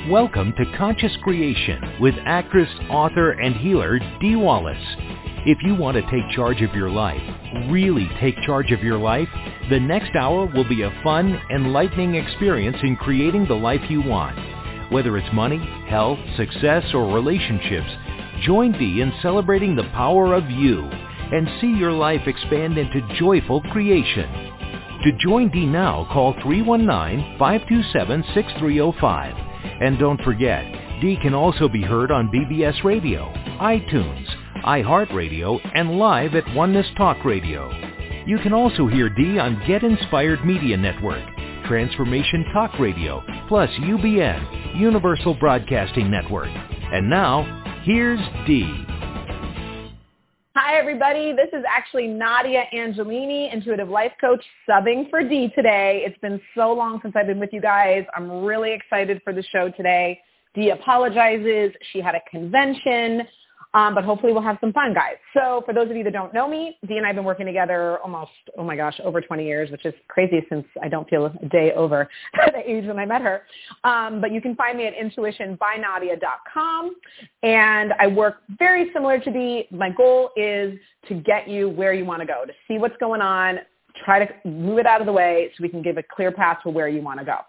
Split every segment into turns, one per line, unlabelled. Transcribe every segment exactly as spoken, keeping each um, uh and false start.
Welcome to Conscious Creation with actress, author, and healer Dee Wallace. If you want to take charge of your life, really take charge of your life, the next hour will be a fun, enlightening experience in creating the life you want. Whether it's money, health, success, or relationships, join Dee in celebrating the power of you and see your life expand into joyful creation. To join Dee now, call three one nine, five two seven, six three zero five. And don't forget, Dee can also be heard on B B S Radio, iTunes, iHeartRadio, and live at Oneness Talk Radio. You can also hear Dee on Get Inspired Media Network, Transformation Talk Radio, plus U B N, Universal Broadcasting Network. And now, here's Dee.
Hi, everybody. This is actually Nadia Angelini, Intuitive Life Coach, subbing for Dee today. It's been so long since I've been with you guys. I'm really excited for the show today. Dee apologizes. She had a convention, um, but hopefully we'll have some fun, guys. So for those of you that don't know me, Dee and I have been working together almost, oh my gosh, over twenty years, which is crazy since I don't feel a day over the age when I met her. Um, but you can find me at intuition by nadia dot com. And I work very similar to Dee. My goal is to get you where you want to go, to see what's going on, try to move it out of the way so we can give a clear path to where you want to go.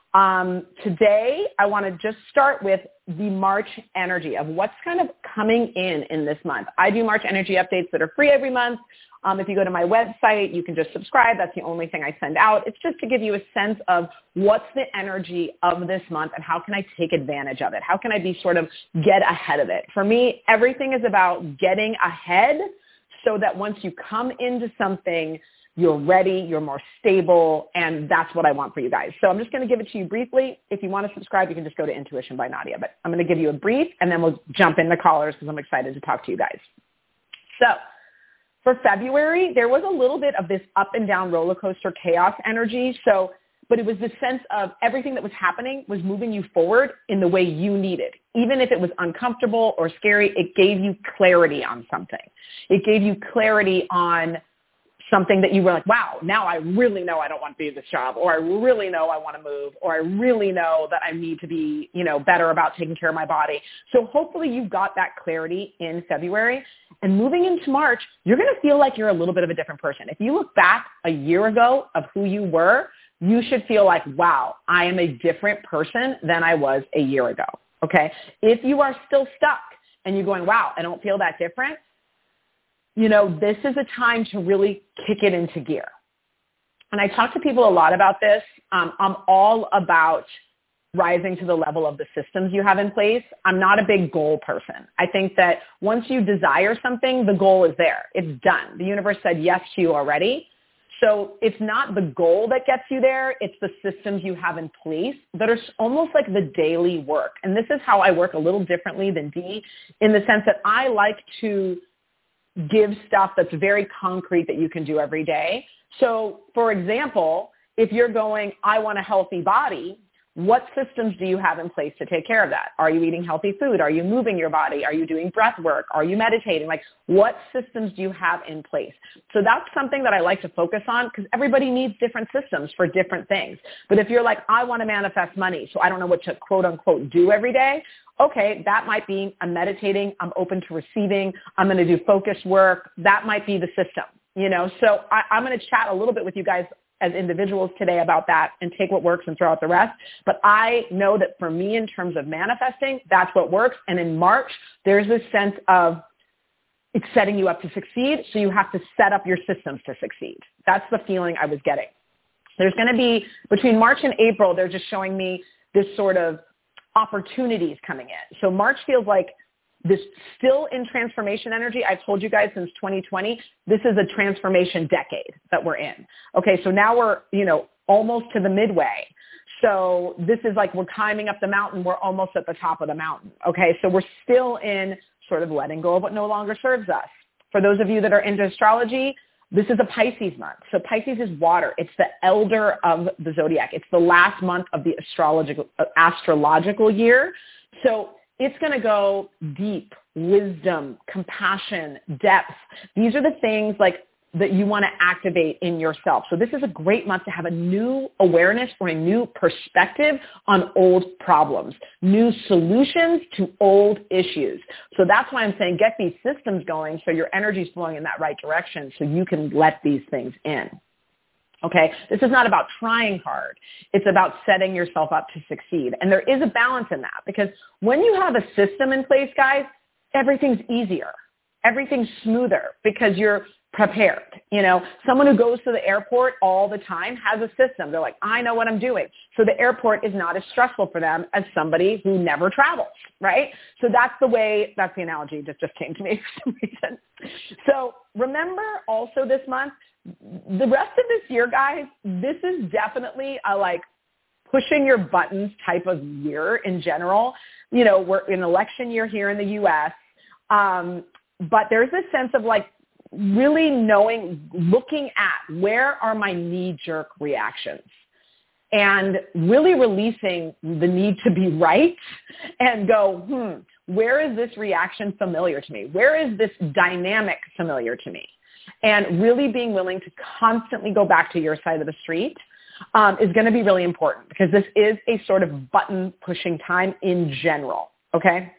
Um, today, I want to just start with the March energy of what's kind of coming in in this month. I do March energy updates that are free every month. Um, if you go to my website, you can just subscribe. That's the only thing I send out. It's just to give you a sense of what's the energy of this month and how can I take advantage of it? How can I be sort of get ahead of it? For me, everything is about getting ahead so that once you come into something, you're ready, you're more stable, and that's what I want for you guys. So I'm just going to give it to you briefly. If you want to subscribe, you can just go to Intuition by Nadia. But I'm going to give you a brief, and then we'll jump in the callers because I'm excited to talk to you guys. So for February, there was a little bit of this up and down roller coaster chaos energy. So, but it was the sense of everything that was happening was moving you forward in the way you needed. Even if it was uncomfortable or scary, it gave you clarity on something. It gave you clarity on something that you were like, wow, now I really know I don't want to be in this job, or I really know I want to move, or I really know that I need to be, you know, better about taking care of my body. So hopefully you've got that clarity in February. And moving into March, you're going to feel like you're a little bit of a different person. If you look back a year ago of who you were, you should feel like, wow, I am a different person than I was a year ago. Okay. If you are still stuck and you're going, wow, I don't feel that different, you know, this is a time to really kick it into gear. And I talk to people a lot about this. Um, I'm all about rising to the level of the systems you have in place. I'm not a big goal person. I think that once you desire something, the goal is there. It's done. The universe said yes to you already. So it's not the goal that gets you there. It's the systems you have in place that are almost like the daily work. And this is how I work a little differently than Dee, in the sense that I like to give stuff that's very concrete that you can do every day. So for example, if you're going, I want a healthy body, what systems do you have in place to take care of that? Are you eating healthy food? Are you moving your body? Are you doing breath work? Are you meditating? Like, what systems do you have in place? So that's something that I like to focus on because everybody needs different systems for different things. But if you're like, I want to manifest money, so I don't know what to quote unquote do every day, okay, that might be I'm meditating, I'm open to receiving, I'm going to do focus work. That might be the system, you know. So I, I'm going to chat a little bit with you guys as individuals today about that and take what works and throw out the rest. But I know that for me, in terms of manifesting, that's what works. And in March, there's this sense of it's setting you up to succeed. So you have to set up your systems to succeed. That's the feeling I was getting. There's going to be, between March and April, they're just showing me this sort of opportunities coming in. So March feels like this still in transformation energy. I've told you guys since twenty twenty, this is a transformation decade that we're in. Okay, so now we're, you know, almost to the midway. So this is like we're climbing up the mountain. We're almost at the top of the mountain. Okay, so we're still in sort of letting go of what no longer serves us. For those of you that are into astrology, this is a Pisces month. So Pisces is water. It's the elder of the zodiac. It's the last month of the astrological, uh, astrological year. So it's going to go deep, wisdom, compassion, depth. These are the things like that you want to activate in yourself. So this is a great month to have a new awareness or a new perspective on old problems, new solutions to old issues. So that's why I'm saying get these systems going so your energy is flowing in that right direction so you can let these things in. Okay, this is not about trying hard. It's about setting yourself up to succeed. And there is a balance in that because when you have a system in place, guys, everything's easier. Everything's smoother because you're prepared. You know, someone who goes to the airport all the time has a system. They're like, I know what I'm doing. So the airport is not as stressful for them as somebody who never travels, right? So that's the way, that's the analogy that just came to me for some reason. So remember also this month, the rest of this year, guys, this is definitely a like pushing your buttons type of year in general. You know, we're in election year here in the U S, um, but there's this sense of like really knowing, looking at where are my knee-jerk reactions and really releasing the need to be right and go, hmm, where is this reaction familiar to me? Where is this dynamic familiar to me? And really being willing to constantly go back to your side of the street um, is going to be really important because this is a sort of button pushing time in general, okay?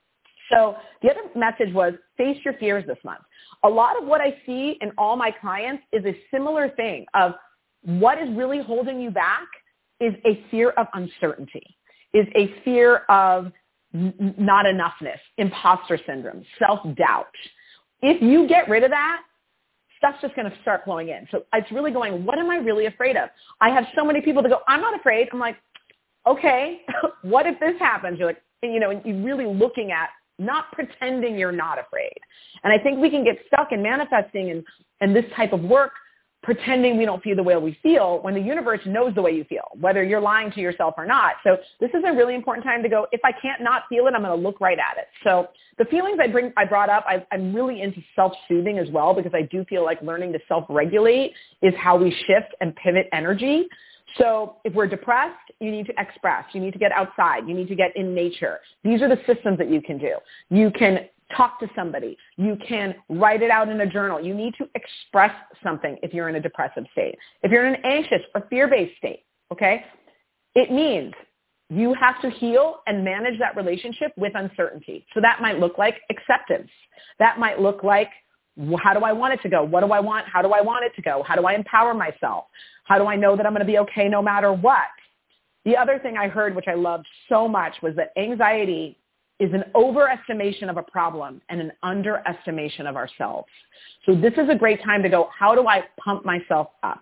So the other message was face your fears this month. A lot of what I see in all my clients is a similar thing of what is really holding you back is a fear of uncertainty, is a fear of n- not enoughness, imposter syndrome, self-doubt. If you get rid of that, stuff's just going to start flowing in. So it's really going, what am I really afraid of? I have so many people that go, I'm not afraid. I'm like, okay, what if this happens? You're like, you know, and you're really looking at not pretending you're not afraid. And I think we can get stuck in manifesting and, and this type of work, pretending we don't feel the way we feel when the universe knows the way you feel, whether you're lying to yourself or not. So this is a really important time to go, if I can't not feel it, I'm going to look right at it. So the feelings I bring, I brought up, I, I'm really into self-soothing as well, because I do feel like learning to self-regulate is how we shift and pivot energy. So if we're depressed, you need to express. You need to get outside. You need to get in nature. These are the systems that you can do. You can talk to somebody. You can write it out in a journal. You need to express something if you're in a depressive state. If you're in an anxious or fear-based state, okay, it means you have to heal and manage that relationship with uncertainty. So that might look like acceptance. That might look like, how do I want it to go? What do I want? How do I want it to go? How do I empower myself? How do I know that I'm going to be okay no matter what? The other thing I heard, which I loved so much, was that anxiety is an overestimation of a problem and an underestimation of ourselves. So this is a great time to go, how do I pump myself up?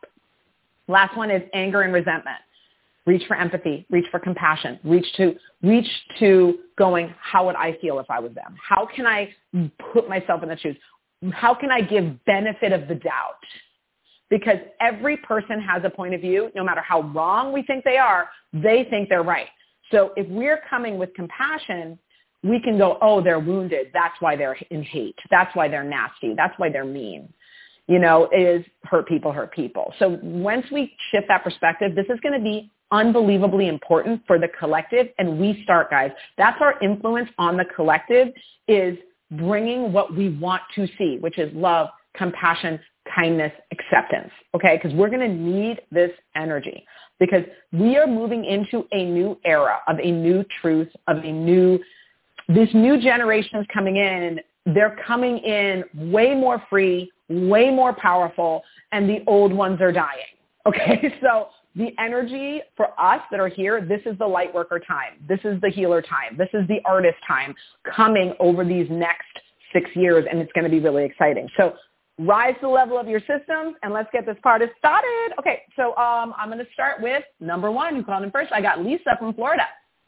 Last one is anger and resentment. Reach for empathy, reach for compassion, reach to, reach to going, how would I feel if I was them? How can I put myself in the shoes? How can I give benefit of the doubt? Because every person has a point of view, no matter how wrong we think they are, they think they're right. So if we're coming with compassion, we can go, oh, they're wounded. That's why they're in hate. That's why they're nasty. That's why they're mean. You know, it is hurt people, hurt people. So once we shift that perspective, this is going to be unbelievably important for the collective. And we start, guys. That's our influence on the collective, is bringing what we want to see, which is love, compassion, kindness, acceptance, okay? Because we're going to need this energy because we are moving into a new era of a new truth, of a new, this new generation is coming in. They're coming in way more free, way more powerful, and the old ones are dying, okay? So the energy for us that are here, this is the light worker time. This is the healer time. This is the artist time coming over these next six years, and it's going to be really exciting. So rise to the level of your systems, and let's get this party started. Okay, so um, I'm going to start with number one. Who called in first? I got Lisa from Florida.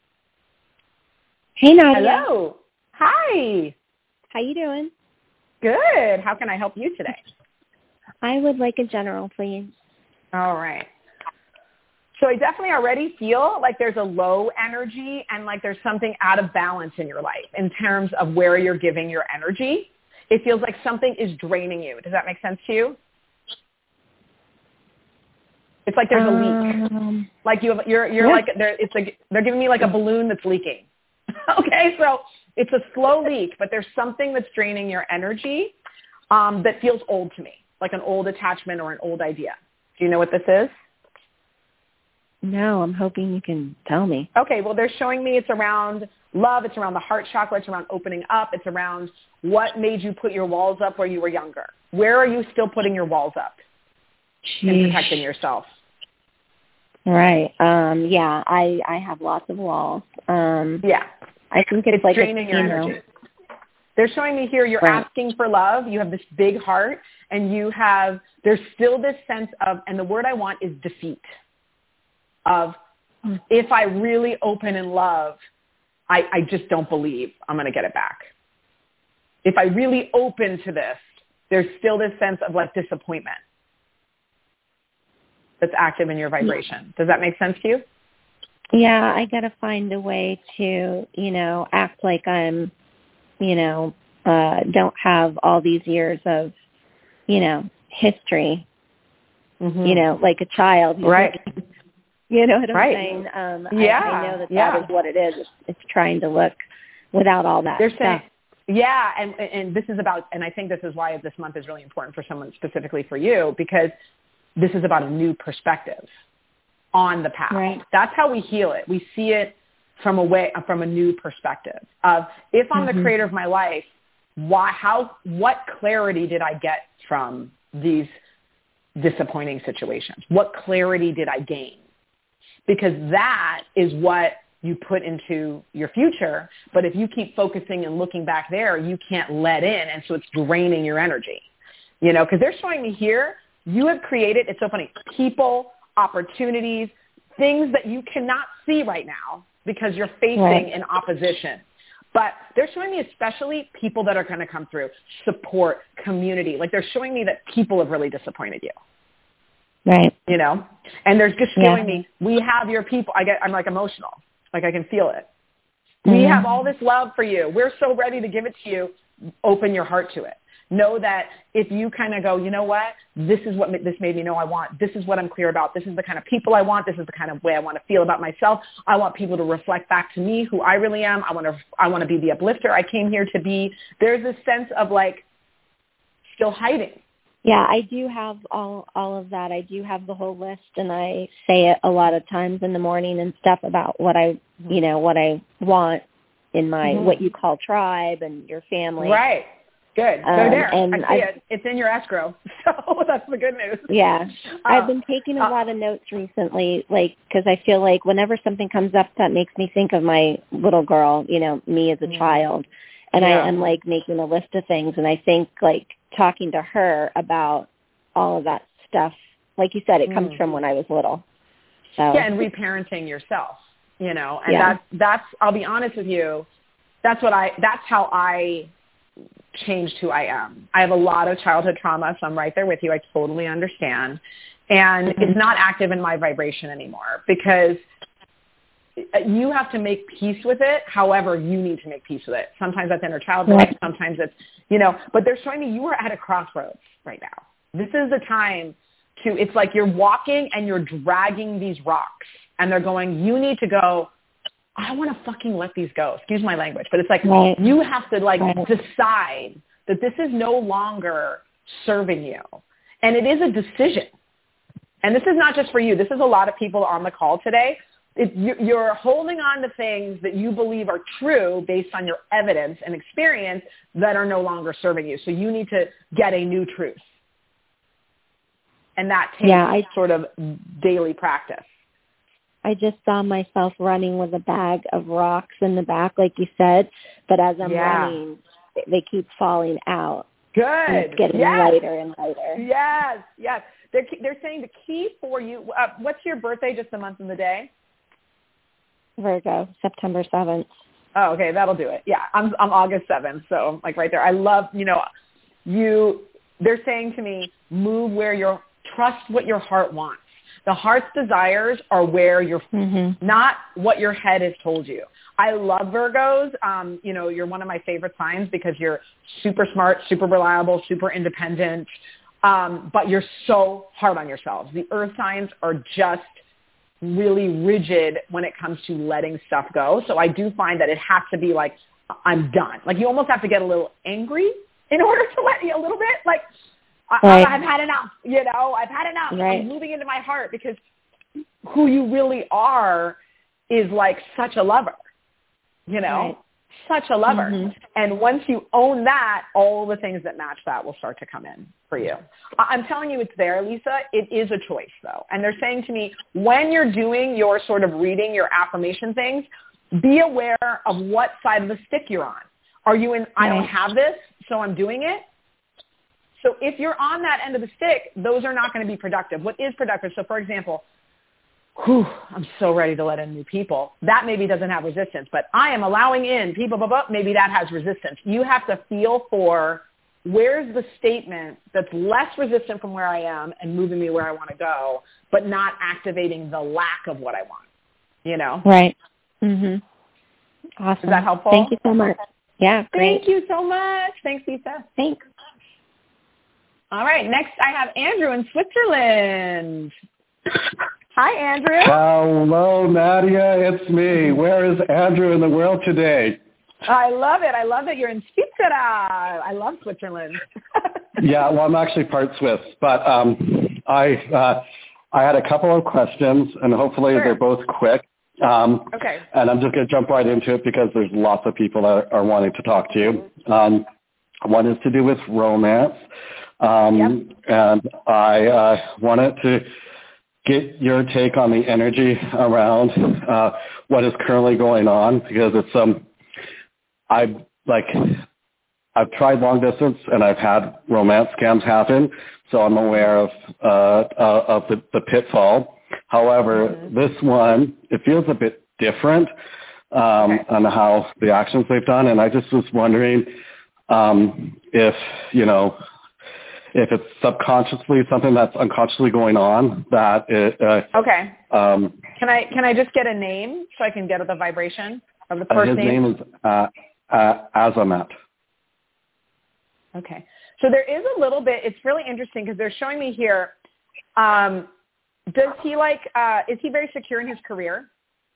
Hey, Nadia.
Hello. Hi.
How you doing?
Good. How can I help you today?
I would like a general, please.
All right. So I definitely already feel like there's a low energy and like there's something out of balance in your life in terms of where you're giving your energy. It feels like something is draining you. Does that make sense to you? It's like there's a leak.
Um,
like you have, you're, you're
yeah.
like, they're, it's like, they're giving me like a balloon that's leaking. Okay, so it's a slow leak, but there's something that's draining your energy um, that feels old to me. like an old attachment or an old idea. Do you know what this is?
No, I'm hoping you can tell me.
Okay, well, they're showing me it's around love. It's around the heart chakra. It's around opening up. It's around what made you put your walls up where you were younger. Where are you still putting your walls up
Sheesh.
and protecting yourself?
Right. Um, yeah, I, I have lots of walls. Um,
yeah.
I think it's,
it's
like
draining
a,
your
you
energy.
know,
They're showing me here you're
right.
asking for love. You have this big heart, and you have, there's still this sense of, and the word I want is defeat, of if I really open in love, I, I just don't believe I'm going to get it back. If I really open to this, there's still this sense of like disappointment that's active in your vibration. Does that make sense to you?
Yeah, I got to find a way to, you know, act like I'm, you know, uh, don't have all these years of, you know, history, mm-hmm. you know, like a child.
Right.
Like, you know what I'm
right.
saying? Um,
yeah.
I, I know that
yeah.
that is what it is. It's, it's trying to look without all that
They're
stuff.
Saying, yeah, and, and this is about, and I think this is why this month is really important for someone specifically for you, because this is about a new perspective on the past.
Right.
That's how we heal it. We see it from a way, from a new perspective of if I'm mm-hmm. the creator of my life, why, how, what clarity did I get from these disappointing situations? What clarity did I gain? Because that is what you put into your future. But if you keep focusing and looking back there, you can't let in. And so it's draining your energy, you know, because they're showing me here, you have created, it's so funny, people, opportunities, things that you cannot see right now because you're facing
right.
an opposition. But they're showing me especially people that are going to come through, support, community. Like they're showing me that people have really disappointed you.
Right.
You know, and they're just showing
yeah.
me, we have your people. I get, I'm like emotional. Like I can feel it.
Mm-hmm.
We have all this love for you. We're so ready to give it to you. Open your heart to it. Know that if you kind of go, you know what, this is what this made me know I want. This is what I'm clear about. This is the kind of people I want. This is the kind of way I want to feel about myself. I want people to reflect back to me who I really am. I want to, I want to be the uplifter I came here to be. There's this sense of like still hiding.
Yeah, I do have all all of that. I do have the whole list, and I say it a lot of times in the morning and stuff about what I, you know, what I want in my, mm-hmm. what you call tribe and your family.
Right. Good. Go
um,
there.
And
I see
I,
it. It's in your escrow. So that's the good news.
Yeah. Uh, I've been taking a
uh,
lot of notes recently, like, because I feel like whenever something comes up that makes me think of my little girl, you know, me as a mm-hmm. child, and yeah. I am, like, making a list of things, and I think, like, talking to her about all of that stuff, like you said, it comes mm. from when I was little. So.
Yeah, and reparenting yourself, you know, and
yeah.
that's, that's, I'll be honest with you, that's what I, that's how I changed who I am. I have a lot of childhood trauma, so I'm right there with you. I totally understand. And mm-hmm. it's not active in my vibration anymore because you have to make peace with it. However, you need to make peace with it. Sometimes that's inner child voice.
Right.
Sometimes it's, you know, but they're showing me you are at a crossroads right now. This is the time to, it's like you're walking and you're dragging these rocks and they're going, you need to go, I want to fucking let these go. Excuse my language. But it's like, right. you have to like right. decide that this is no longer serving you. And it is a decision. And this is not just for you. This is a lot of people on the call today. It, you're holding on to things that you believe are true based on your evidence and experience that are no longer serving you. So you need to get a new truth. And that takes
yeah, I,
sort of daily practice.
I just saw myself running with a bag of rocks in the back, like you said. But as I'm
yeah.
running, they keep falling out.
Good.
And it's getting
yes.
lighter and lighter.
Yes, yes. They're, they're saying the key for you, uh, what's your birthday, just the month and the day?
Virgo, September seventh.
Oh, okay, that'll do it. Yeah, I'm I'm August seventh, so like right there. I love, you know, you, they're saying to me, move where your, trust what your heart wants. The heart's desires are where you're, mm-hmm. not what your head has told you. I love Virgos. Um, you know, you're one of my favorite signs because you're super smart, super reliable, super independent, um, but you're so hard on yourselves. The earth signs are just really rigid when it comes to letting stuff go. So I do find that it has to be like, I'm done. Like you almost have to get a little angry in order to let you a little bit. Like I,
right.
I've had enough, you know, I've had enough.
Right.
I'm moving into my heart because who you really are is like such a lover, you know,
right.
such a lover.
Mm-hmm.
And once you own that, all the things that match that will start to come in for you. I- I'm telling you it's there, Lisa. It is a choice, though. And they're saying to me, when you're doing your sort of reading, your affirmation things, be aware of what side of the stick you're on. Are you in, I don't have this, so I'm doing it? So if you're on that end of the stick, those are not going to be productive. What is productive? So, for example, whew, I'm so ready to let in new people. That maybe doesn't have resistance, but I am allowing in people, blah, blah, maybe that has resistance. You have to feel for where's the statement that's less resistant from where I am and moving me where I want to go, but not activating the lack of what I want, you know?
Right. Mm-hmm. Awesome.
Is that helpful?
Thank you so much. Yeah, great.
Thank you so much. Thanks, Lisa.
Thanks.
All right, next I have Andrew in Switzerland. Hi, Andrew.
Hello, Nadia. It's me. Where is Andrew in the world today?
I love it. I love it. You're in Switzerland. I love Switzerland.
Yeah, well, I'm actually part Swiss, but um, I uh, I had a couple of questions, and hopefully
Sure.
they're both quick. Um,
Okay.
And I'm just going to jump right into it because there's lots of people that are wanting to talk to you. Um, one is to do with romance. Um,
Yep.
And I uh, wanted to get your take on the energy around uh, what is currently going on, because it's um, I like I've tried long distance and I've had romance scams happen, so I'm aware of uh, uh, of the, the pitfall. However, mm-hmm. this one, it feels a bit different um, okay. on how the actions they've done, and I just was wondering um, if you know. if it's subconsciously something that's unconsciously going on, that it, uh,
okay.
Um,
can I can I just get a name so I can get the vibration of the
uh,
first
his
name?
name is uh, uh, Azamat.
Okay. So there is a little bit. It's really interesting because they're showing me here. Um, does he like? Uh, is he very secure in his career?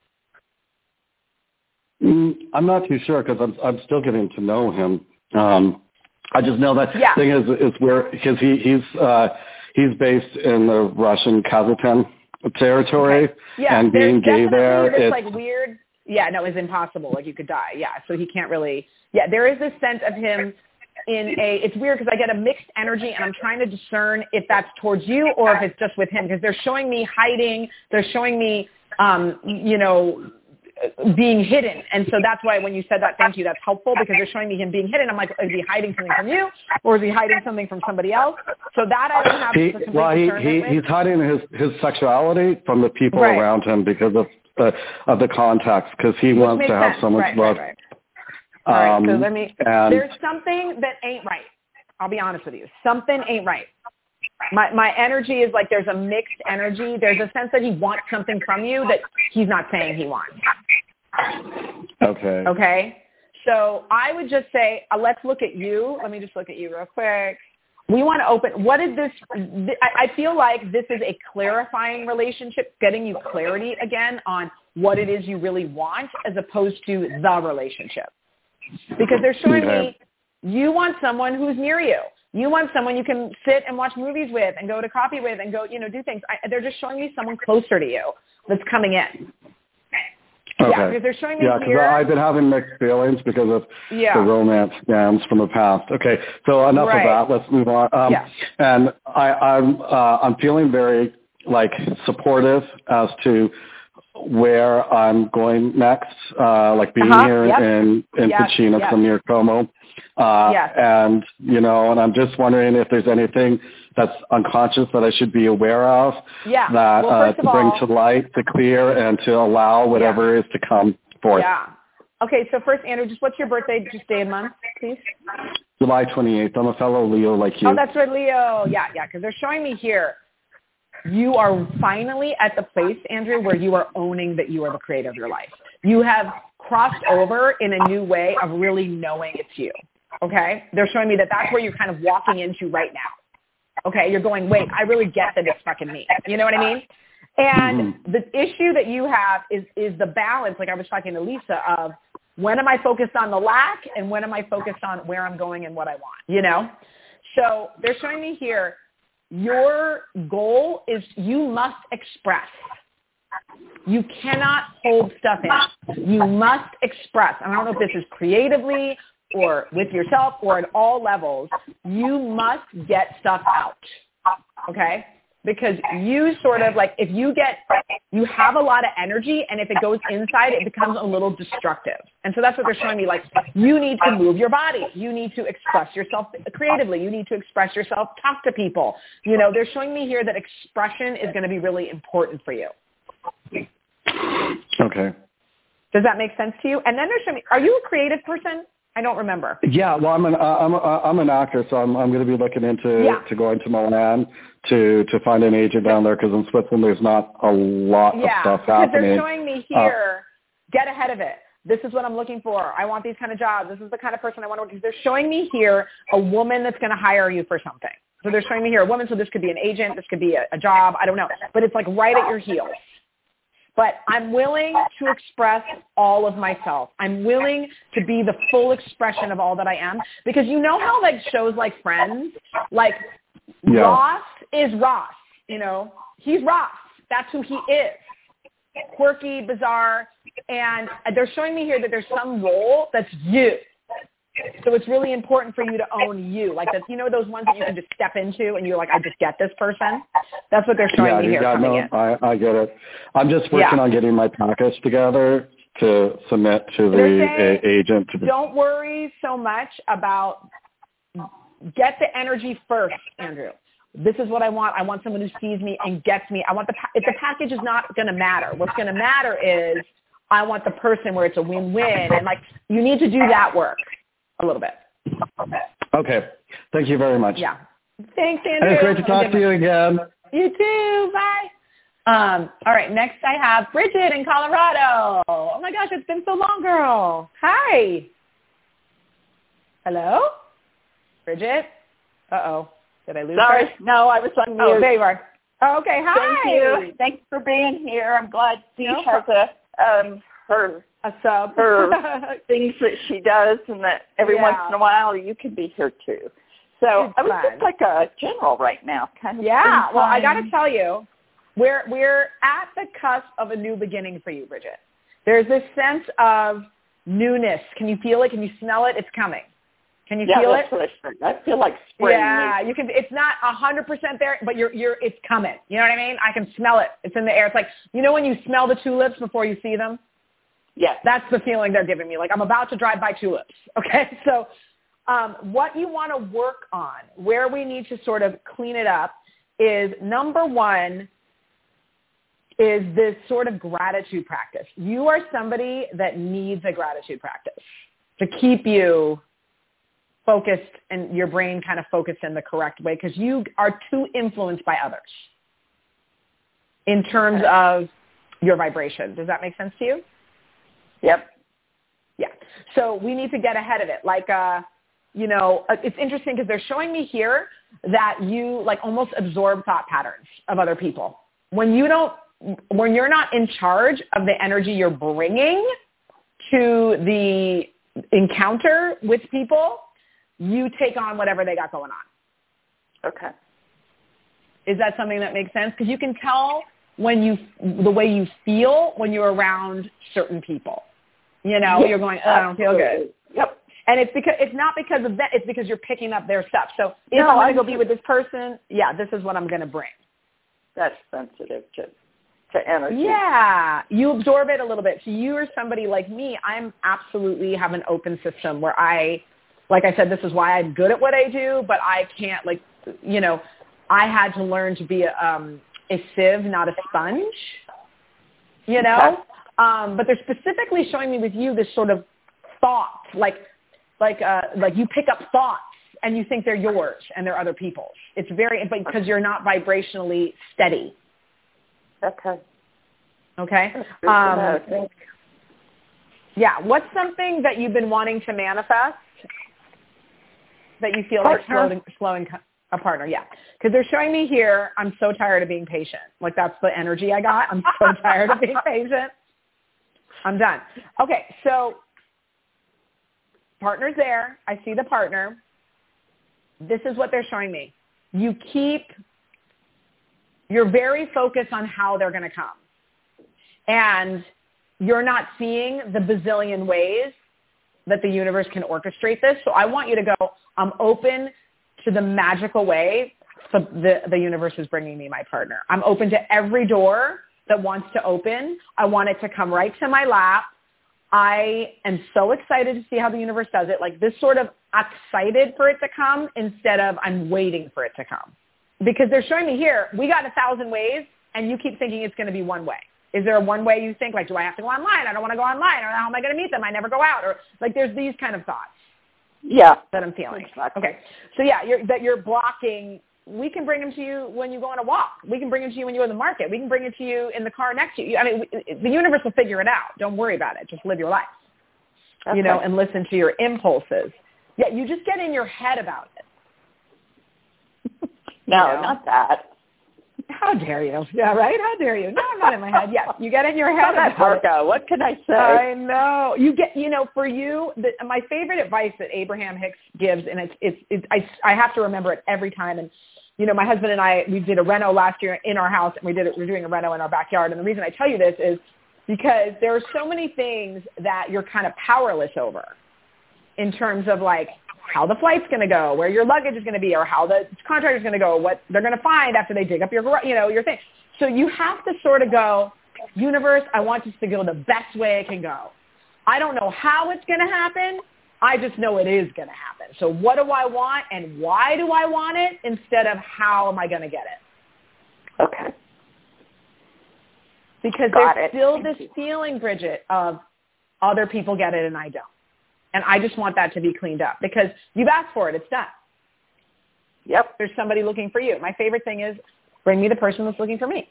Mm, I'm not too sure because I'm I'm still getting to know him. Um, I just know that
yeah.
thing is is where because he he's uh, he's based in the Russian Kazakhstan territory,
okay. yeah,
and being gay there,
it's
it's
like weird. Yeah, no, it's impossible. Like you could die. Yeah, so he can't really. Yeah, there is this sense of him in a. It's weird because I get a mixed energy, and I'm trying to discern if that's towards you or if it's just with him because they're showing me hiding. They're showing me, um, you know. being hidden. And so that's why when you said that, thank you, that's helpful because they're showing me him being hidden. I'm like, is he hiding something from you or is he hiding something from somebody else? So that I don't have
he,
the complete
well, he, he,
with.
he's hiding his, his sexuality from the people
right.
around him because of the, of the contacts because he
Which
wants to have
sense.
so much
right,
love.
Right, right. All right,
um,
so let me,
and,
there's something that ain't right. I'll be honest with you. Something ain't right. My my energy is like there's a mixed energy. There's a sense that he wants something from you that he's not saying he wants.
Okay.
Okay. So I would just say, uh, let's look at you. Let me just look at you real quick. We want to open, what is this? Th- I, I feel like this is a clarifying relationship, getting you clarity again on what it is you really want as opposed to the relationship. Because they're showing
okay.
me you want someone who's near you. You want someone you can sit and watch movies with and go to coffee with and go, you know, do things. I, they're just showing me someone closer to you that's coming in.
Okay.
Yeah, because they're showing me
yeah,
here.
I've been having mixed feelings because of
yeah.
the romance scams from the past. Okay, so enough
right.
of that. Let's move on. Um,
yeah.
And I, I'm uh, I'm feeling very like supportive as to where I'm going next, uh, like being
uh-huh.
here
yep.
in in
yep.
Ticino,
yep.
I'm near Como. Uh,
yes.
And, you know, and I'm just wondering if there's anything that's unconscious that I should be aware of
yeah.
that
well,
uh,
to
all, bring to light, to clear, and to allow whatever
yeah.
is to come forth.
Yeah. Okay, so first, Andrew, just what's your birthday, just day and month, please?
July twenty-eighth. I'm a fellow Leo like you.
Oh, that's right, Leo. Yeah, yeah, because they're showing me here. You are finally at the place, Andrew, where you are owning that you are the creator of your life. You have crossed over in a new way of really knowing it's you. Okay? They're showing me that that's where you're kind of walking into right now. Okay? You're going, wait, I really get that it's fucking me. You know what I mean? And mm-hmm. the issue that you have is is the balance, like I was talking to Lisa, of when am I focused on the lack and when am I focused on where I'm going and what I want, you know? So they're showing me here, your goal is you must express. You cannot hold stuff in. You must express. And I don't know if this is creatively or with yourself or at all levels. You must get stuff out, okay? Because you sort of like, if you get, you have a lot of energy, and if it goes inside, it becomes a little destructive. And so that's what they're showing me. Like, you need to move your body. You need to express yourself creatively. You need to express yourself, talk to people. You know, they're showing me here that expression is going to be really important for you.
Okay.
Does that make sense to you? And then they're showing me, are you a creative person? I don't remember.
Yeah, well, I'm an uh, I'm a, I'm an actor, so I'm I'm going to be looking into
yeah.
to going to Milan to to find an agent down there, because in Switzerland there's not a lot
yeah,
of stuff
because
happening.
They're showing me here, uh, get ahead of it. This is what I'm looking for. I want these kind of jobs. This is the kind of person I want to work with. They're showing me here a woman that's going to hire you for something. So they're showing me here a woman. So this could be an agent. This could be a, a job. I don't know. But it's like right at your heels. But I'm willing to express all of myself. I'm willing to be the full expression of all that I am. Because you know how like shows like Friends, like yeah. Ross is Ross, you know. He's Ross. That's who he is. Quirky, bizarre. And they're showing me here that there's some role that's you. So it's really important for you to own you. Like, that, you know those ones that you can just step into and you're like, I just get this person? That's what they're showing
yeah,
me here
yeah,
coming
no,
in.
I, I get it. I'm just working
yeah.
on getting my package together to submit to the
saying,
a- agent. To
don't worry so much about, get the energy first, Andrew. This is what I want. I want someone who sees me and gets me. I want the, if the package is not going to matter. What's going to matter is I want the person where it's a win-win. And like, you need to do that work. A little bit.
Okay. Thank you very much.
Yeah. Thanks, Andrew.
And it's great to talk to you again.
You too. Bye. Um, all right. Next I have Bridget in Colorado. Oh, my gosh. It's been so long, girl. Hi. Hello? Bridget? Uh-oh. Did I lose
Sorry.
her?
No, I was on mute.
Oh, there you are. Oh, okay. Hi.
Thank you. Thanks for being here. I'm glad Dee no has a, um, her
A sub.
her things that she does, and that every
yeah.
once in a while you can be here too. So
it's
I was
fun.
just like a general right now, kind of.
Yeah. Well, I got to tell you, we're we're at the cusp of a new beginning for you, Bridget. There's this sense of newness. Can you feel it? Can you smell it? It's coming. Can you
yeah,
feel
that's
it?
What I, feel. I feel like spring.
Yeah, you can. It's not a hundred percent there, but you're you're. It's coming. You know what I mean? I can smell it. It's in the air. It's like, you know when you smell the tulips before you see them.
Yes.
That's the feeling they're giving me. Like, I'm about to drive by tulips. Okay. So um, what you want to work on, where we need to sort of clean it up, is number one is this sort of gratitude practice. You are somebody that needs a gratitude practice to keep you focused and your brain kind of focused in the correct way, because you are too influenced by others in terms of your vibration. Does that make sense to you?
Yep.
Yeah. So we need to get ahead of it. Like, uh, you know, it's interesting because they're showing me here that you like almost absorb thought patterns of other people. When you don't, when you're not in charge of the energy you're bringing to the encounter with people, you take on whatever they got going on.
Okay.
Is that something that makes sense? Because you can tell when you, the way you feel when you're around certain people. You know, yes, you're going, oh, I don't feel good.
Yep.
And it's because it's not because of that. It's because you're picking up their stuff. So if
no,
I'm going to go
just,
be with this person, yeah, this is what I'm going to bring.
That's sensitive to, to energy.
Yeah. You absorb it a little bit. So you are somebody like me. I'm absolutely have an open system where I, like I said, this is why I'm good at what I do, but I can't, like, you know, I had to learn to be a, um, a sieve, not a sponge, you know? Okay. Um, but they're specifically showing me with you this sort of thought, like, like, uh, like you pick up thoughts and you think they're yours and they're other people's. It's very, but because you're not vibrationally steady.
Okay.
Okay. Um, yeah. What's something that you've been wanting to manifest that you feel like slowing, slowing a partner? Yeah. Because they're showing me here, I'm so tired of being patient. Like, that's the energy I got. I'm so tired of being patient. I'm done. Okay, so partner's there. I see the partner. this is what they're showing me. You keep, you're very focused on how they're going to come. And you're not seeing the bazillion ways that the universe can orchestrate this. So I want you to go, I'm open to the magical way so the, the universe is bringing me my partner. I'm open to every door that wants to open. I want it to come right to my lap. I am so excited to see how the universe does it. Like this sort of excited for it to come instead of I'm waiting for it to come. Because they're showing me here, we got a thousand ways and you keep thinking it's going to be one way. Is there a one way you think, like, do I have to go online? I don't want to go online. Or how am I going to meet them? I never go out. Or like there's these kind of thoughts.
Yeah.
That I'm feeling.
Exactly.
Okay. So yeah, you're, that you're blocking. We can bring them to you when you go on a walk. We can bring them to you when you go to the market. We can bring it to you in the car next to you. I mean, the universe will figure it out. Don't worry about it. Just live your life, okay. you know, and listen to your impulses. Yeah, you just get in your head about it.
No,
you know?
not that.
How dare you? Yeah, right? How dare you? No, I'm not in my head. Yes, you get in your head about
Virgo. What can I say?
I know. You get, you know, for you, the, my favorite advice that Abraham Hicks gives, and it's, it's, it's I, I have to remember it every time. And, you know, my husband and I, we did a reno last year in our house, and we did it, we're doing a reno in our backyard. And the reason I tell you this is because there are so many things that you're kind of powerless over in terms of like, how the flight's going to go, where your luggage is going to be, or how the contractor is going to go, what they're going to find after they dig up your, you know, your thing. So you have to sort of go, universe, I want this to go the best way it can go. I don't know how it's going to happen. I just know it is going to happen. So what do I want and why do I want it instead of how am I going to get it?
Okay.
Because
Got
there's
it.
still
Thank
this
you.
feeling, Bridget, of other people get it and I don't. And I just want that to be cleaned up because you've asked for it. It's done.
Yep.
There's somebody looking for you. My favorite thing is bring me the person that's looking for me.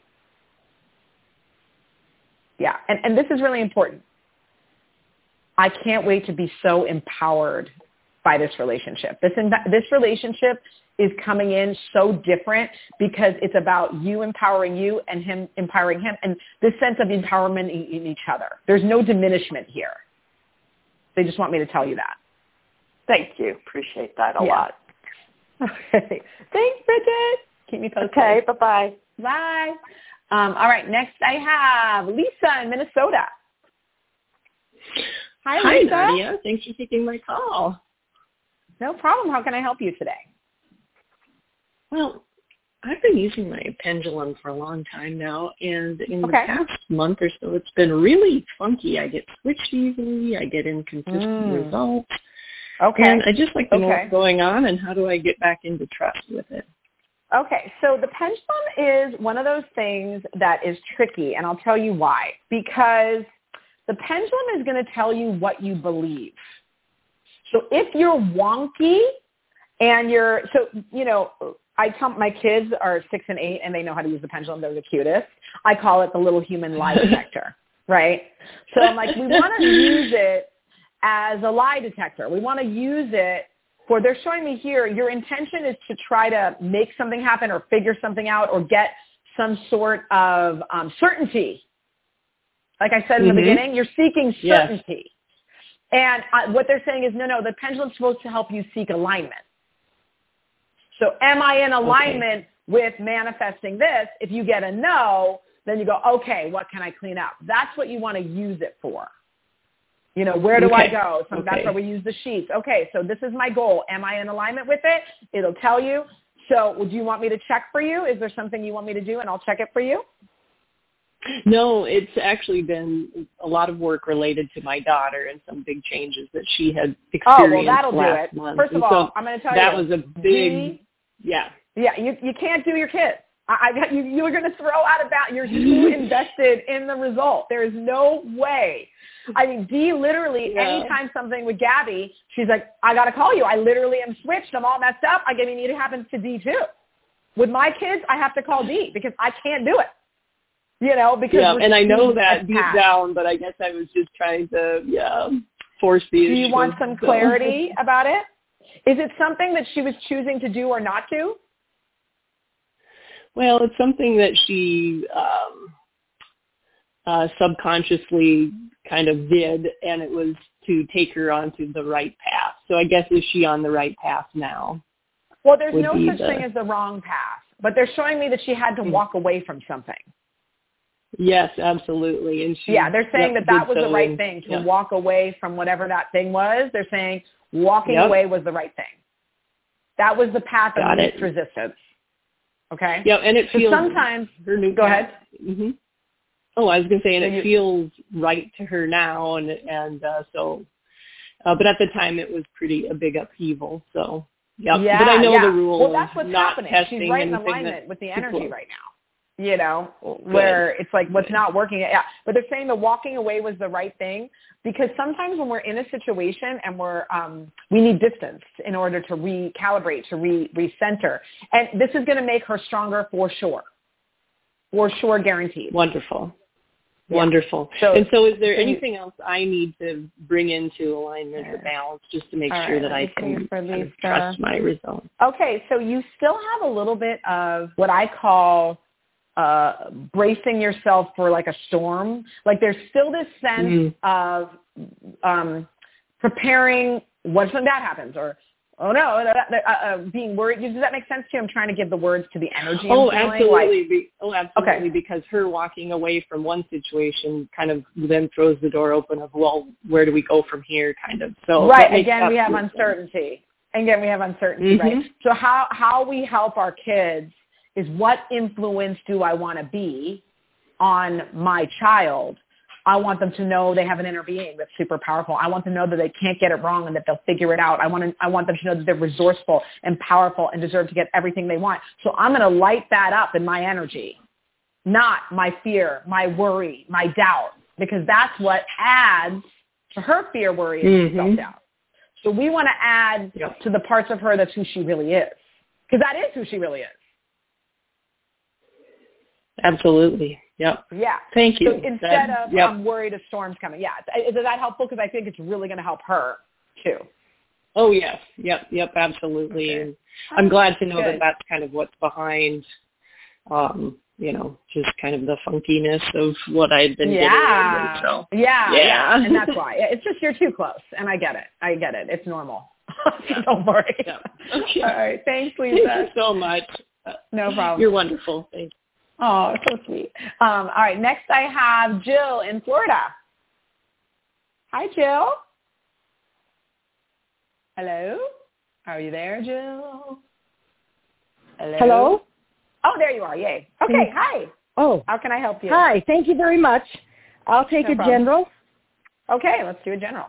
Yeah. And, and this is really important. I can't wait to be so empowered by this relationship. This, this relationship is coming in so different because it's about you empowering you and him empowering him and this sense of empowerment in, in each other. There's no diminishment here. They just want me to tell you that.
Thank you. Appreciate that a
yeah.
lot.
Okay. Thanks, Bridget. Keep me posted.
Okay. Bye-bye.
Bye. Um, all right. Next, I have Lisa in Minnesota. Hi,
Hi,
Lisa.
Nadia. Thanks for taking my call.
No problem. How can I help you today?
Well, I've been using my pendulum for a long time now, and in
okay.
the past month or so, it's been really funky. I get switched easily. I get inconsistent
mm.
results.
Okay.
And I just like to know
okay.
what's going on and how do I get back into trust with it.
Okay, so the pendulum is one of those things that is tricky, and I'll tell you why. Because the pendulum is going to tell you what you believe. So if you're wonky and you're, so, you know, I tell my kids are six and eight and they know how to use the pendulum. They're the cutest. I call it the little human lie detector, right? So I'm like, we want to use it as a lie detector. We want to use it for, they're showing me here, your intention is to try to make something happen or figure something out or get some sort of um, certainty. Like I said in mm-hmm. the beginning, you're seeking certainty. Yes. And uh, what they're saying is, no, no, the pendulum's supposed to help you seek alignment. So am I in alignment okay. with manifesting this? If you get a no, then you go, okay, what can I clean up? That's what you want to use it for. You know, where do okay. I go? So okay. that's why we use the sheets. Okay, so this is my goal. Am I in alignment with it? It'll tell you. So do you want me to check for you? Is there something you want me to do and I'll check it for you?
No, it's actually been a lot of work related to my daughter and some big changes that she had experienced
oh, well, that'll
last
do it.
month.
First of
and
all,
so
I'm going to tell
that
you.
That was a big, the, yeah.
Yeah, you you can't do your kids. I, I you, you're going to throw out about, you're too invested in the result. There is no way. I mean, Dee literally, yeah. anytime something with Gabby, she's like, I got to call you. I literally am switched. I'm all messed up. I mean, it happens to Dee too. With my kids, I have to call Dee because I can't do it. You know, because
yeah,
we're
and I know that
attached.
deep down, but I guess I was just trying to, yeah, force the issue.
Do you want some
so.
clarity about it? Is it something that she was choosing to do or not do?
Well, it's something that she um, uh, subconsciously kind of did, and it was to take her onto the right path. So I guess, is she on the right path now?
Well, there's no
be
such
the,
thing as the wrong path, but they're showing me that she had to walk away from something.
Yes, absolutely. And she,
yeah, they're saying
yep,
that that was
so
the right
and,
thing, to
yeah.
walk away from whatever that thing was. They're saying walking
yep.
away was the right thing. That was the path of
Got
least
it.
resistance. Okay?
Yeah, and it
so
feels...
sometimes...
Her new
go ahead.
Mm-hmm. Oh, I was going to say, and
so
it
you,
feels right to her now, and and uh, so... Uh, but at the time, it was pretty a big upheaval, so... Yep.
Yeah,
but I know
yeah.
the rule
well, that's what's
not
happening.
testing
She's right in
anything
alignment with the energy
close.
right now. You know, where
Good.
it's like what's
Good.
not working. Yeah, but they're saying the walking away was the right thing, because sometimes when we're in a situation and we're um, we need distance in order to recalibrate, to re recenter, and this is going to make her stronger for sure, for sure, guaranteed.
Wonderful,
yeah.
wonderful.
So,
and so, is there
so
anything
you,
else I need to bring into alignment or balance just to make
All
sure
right,
that I can kind of trust my results?
Okay, so you still have a little bit of what I call uh, bracing yourself for like a storm. Like there's still this sense mm. of um, preparing what if that happens, or oh no, uh, uh, being worried. Does that make sense to you? I'm trying to give the words to the energy.
Oh,
I'm
absolutely.
like,
Be, oh, absolutely.
Okay.
Because her walking away from one situation kind of then throws the door open of, well, where do we go from here? Kind of. So
right. Again, we have uncertainty. Again, we have uncertainty.
Mm-hmm.
Right. So how how we help our kids is, what influence do I want to be on my child? I want them to know they have an inner being that's super powerful. I want them to know that they can't get it wrong and that they'll figure it out. I want to, I want them to know that they're resourceful and powerful and deserve to get everything they want. So I'm going to light that up in my energy, not my fear, my worry, my doubt, because that's what adds to her fear, worry, and mm-hmm. self-doubt. So we want to add yep. to the parts of her that's who she really is, because that is who she really is.
Absolutely. Yep.
Yeah.
Thank you.
So instead
that,
of
yep.
I'm worried a storm's coming. Yeah. Is that helpful? Because I think it's really going to help her too.
Oh yes. Yep. Yep. Absolutely. Okay. And I'm glad to know Good. that that's kind of what's behind, um, you know, just kind of the funkiness of what I've been
yeah.
getting. So
yeah.
Yeah.
Yeah. And that's why. It's just you're too close, and I get it. I get it. It's normal. Don't worry.
Yep. Okay.
All right. Thanks, Lisa.
Thank you so much.
No problem.
You're wonderful. Thank you.
Oh, so sweet. Um, all right, next I have Jill in Florida. Hi, Jill. Hello? Are you there, Jill? Hello?
Hello?
Oh, there you are. Yay. Okay, hi.
Oh.
How can I help you?
Hi, thank you very much. I'll take
no
a
problem.
general.
Okay, let's do a general.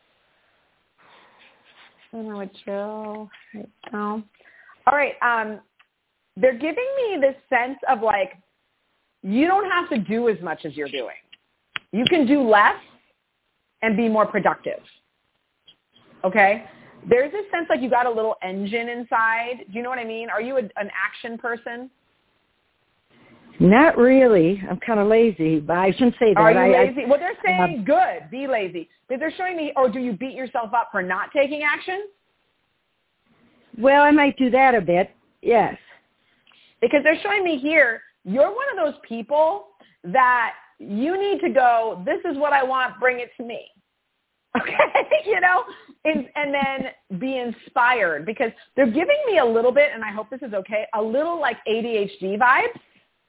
I don't know what Jill right now. All right, um, they're giving me this sense of like, you don't have to do as much as you're doing. You can do less and be more productive. Okay? There's this sense like you got a little engine inside. Do you know what I mean? Are you a, an action person?
Not really. I'm kind of lazy, but I shouldn't say that.
Are you
I,
lazy? I, well, they're saying uh, good, be lazy. But they're showing me, or do you beat yourself up for not taking action?
Well, I might do that a bit, yes.
Because they're showing me here, you're one of those people that you need to go, this is what I want, bring it to me. Okay? you know, and, and then be inspired, because they're giving me a little bit, and I hope this is okay, a little like A D H D vibes.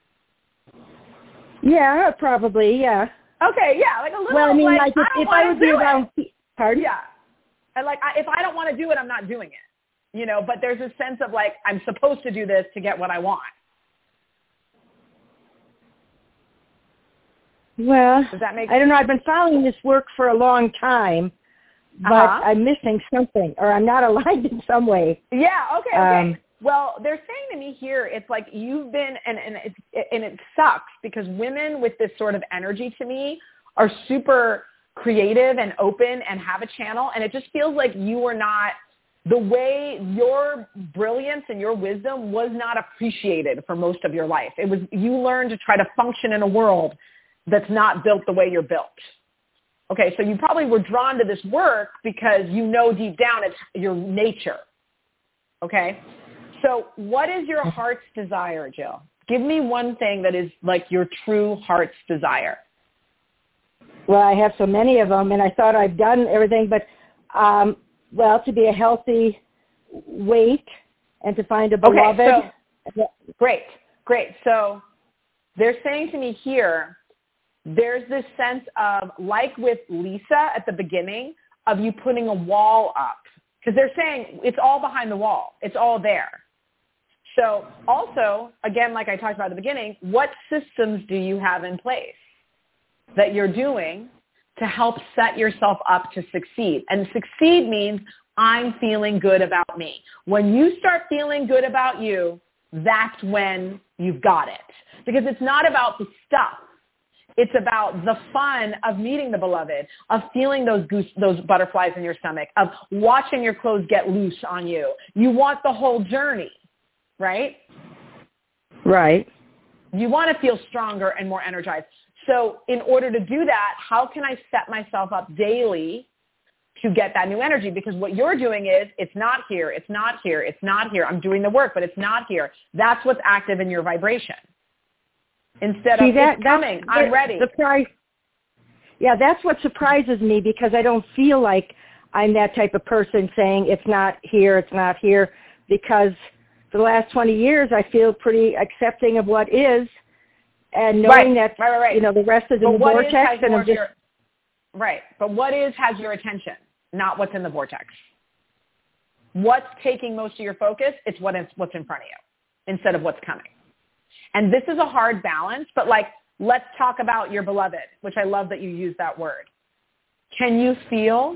Yeah, probably, yeah.
Okay, yeah, like a little
well, I mean,
like,
like if,
I don't
if I
want
would
to do
be around,
it.
Pardon?
Yeah. And like, I, if I don't want to do it, I'm not doing it. You know, but there's a sense of like, I'm supposed to do this to get what I want.
Well,
Does that make
I don't know. I've been following this work for a long time, but
uh-huh.
I'm missing something, or I'm not aligned in some way.
Yeah, okay, okay.
Um,
well, they're saying to me here, it's like you've been, and, and, it's, and it sucks, because women with this sort of energy to me are super creative and open and have a channel, and it just feels like you were not, the way your brilliance and your wisdom was not appreciated for most of your life. It was, you learned to try to function in a world that's not built the way you're built. Okay, so you probably were drawn to this work because you know deep down it's your nature. Okay, so what is your heart's desire, Jill? Give me one thing that is like your true heart's desire.
Well, I have so many of them, and I thought I've done everything, but, um, well, to be a healthy weight and to find a beloved.
Okay, so, great, great. So they're saying to me here, there's this sense of, like with Lisa at the beginning, of you putting a wall up. Because they're saying it's all behind the wall. It's all there. So also, again, like I talked about at the beginning, what systems do you have in place that you're doing to help set yourself up to succeed? And succeed means I'm feeling good about me. When you start feeling good about you, that's when you've got it. Because it's not about the stuff. It's about the fun of meeting the beloved, of feeling those goose, those butterflies in your stomach, of watching your clothes get loose on you. You want the whole journey, right?
Right.
You want to feel stronger and more energized. So in order to do that, how can I set myself up daily to get that new energy? Because what you're doing is, it's not here, it's not here, it's not here. I'm doing the work, but it's not here. That's what's active in your vibration. Instead
See,
of
that,
it's coming, I'm ready.
Surprise. Yeah, that's what surprises me, because I don't feel like I'm that type of person saying it's not here, it's not here, because for the last twenty years I feel pretty accepting of what is, and knowing
right.
that
right, right, right.
you know the rest is in
but
the vortex, and I'm just
your, right. But what is has your attention, not what's in the vortex. What's taking most of your focus? It's what is what's in front of you instead of what's coming. And this is a hard balance, but like, let's talk about your beloved, which I love that you use that word. Can you feel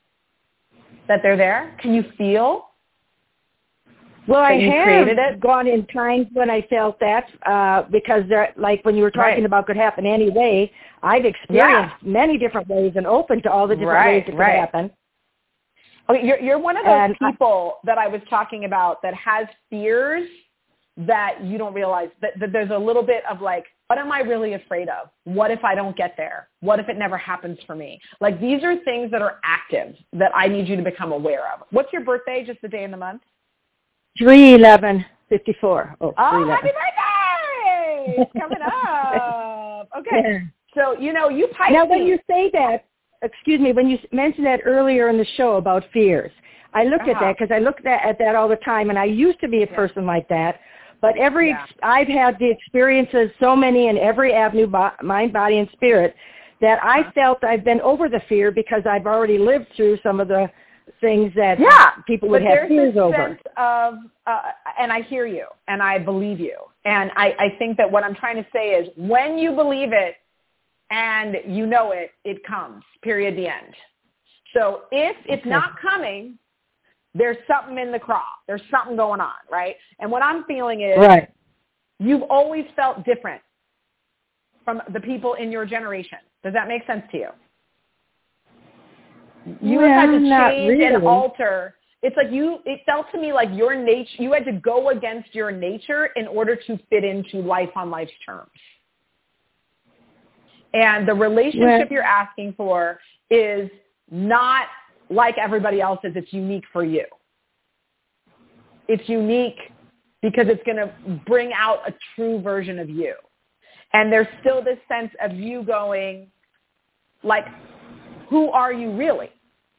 that they're there? Can you feel
Well, I
you
have
created it?
gone in times when I felt that, uh, because they're, like when you were talking
right.
about could happen any way, I've experienced yeah. many different ways and open to all the different
right,
ways it could
right.
happen.
Okay, you're, you're one of those
and
people I, that I was talking about that has fears that you don't realize, that, that there's a little bit of like, what am I really afraid of? What if I don't get there? What if it never happens for me? Like, these are things that are active that I need you to become aware of. What's your birthday, just the day and the month?
three eleven fifty-four. Oh,
oh happy birthday! It's coming up. Okay.
Yeah.
So, you know, you Pisces.
Now, when you say that, excuse me, when you mentioned that earlier in the show about fears, I look uh-huh. at that because I look at, at that all the time, and I used to be a yeah. person like that. But every yeah. I've had the experiences, so many in every avenue, bo- mind, body, and spirit, that I uh-huh. felt I've been over the fear because I've already lived through some of the things that
yeah,
people would
but
have fears over.
There's this sense of, uh, and I hear you, and I believe you. And I, I think that what I'm trying to say is, when you believe it and you know it, it comes, period, the end. So if it's okay. not coming, there's something in the crop. There's something going on, right? And what I'm feeling is
right.
you've always felt different from the people in your generation. Does that make sense to you? You
well,
have had to change
really.
and alter. It's like you, it felt to me like your nature, you had to go against your nature in order to fit into life on life's terms. And the relationship well, you're asking for is not like everybody else's. It's unique for you. It's unique because it's going to bring out a true version of you. And there's still this sense of you going, like, who are you really?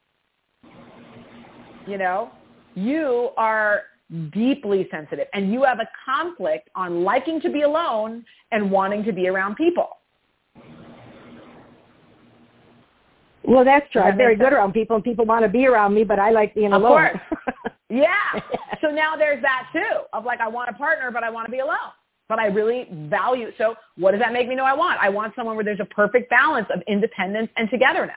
You know, you are deeply sensitive, and you have a conflict on liking to be alone and wanting to be around people.
Well, that's true.
That
I'm very
sense?
good around people, and people want to be around me, but I like being
of
alone.
Of course. Yeah. So now there's that, too, of like, I want a partner, but I want to be alone. But I really value. So what does that make me know I want? I want someone where there's a perfect balance of independence and togetherness.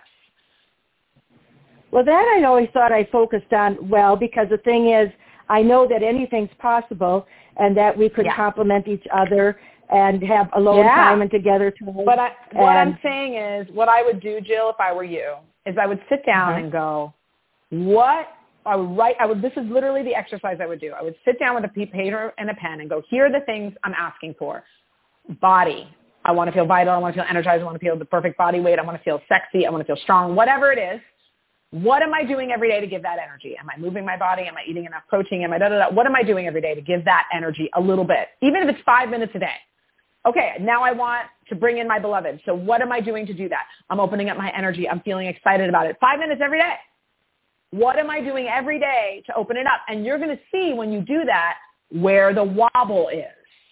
Well, that I always thought I focused on well, because the thing is, I know that anything's possible and that we could yeah. complement each other and have alone
yeah.
time and together time.
But I, what
and,
I'm saying is, what I would do, Jill, if I were you, is I would sit down uh-huh. and go, what, I would write, I would, this is literally the exercise I would do. I would sit down with a paper and a pen and go, here are the things I'm asking for. Body. I want to feel vital. I want to feel energized. I want to feel the perfect body weight. I want to feel sexy. I want to feel strong, whatever it is. What am I doing every day to give that energy? Am I moving my body? Am I eating enough protein? Am I da, da, da? What am I doing every day to give that energy a little bit? Even if it's five minutes a day. Okay, now I want to bring in my beloved. So what am I doing to do that? I'm opening up my energy. I'm feeling excited about it. Five minutes every day. What am I doing every day to open it up? And you're going to see when you do that where the wobble is.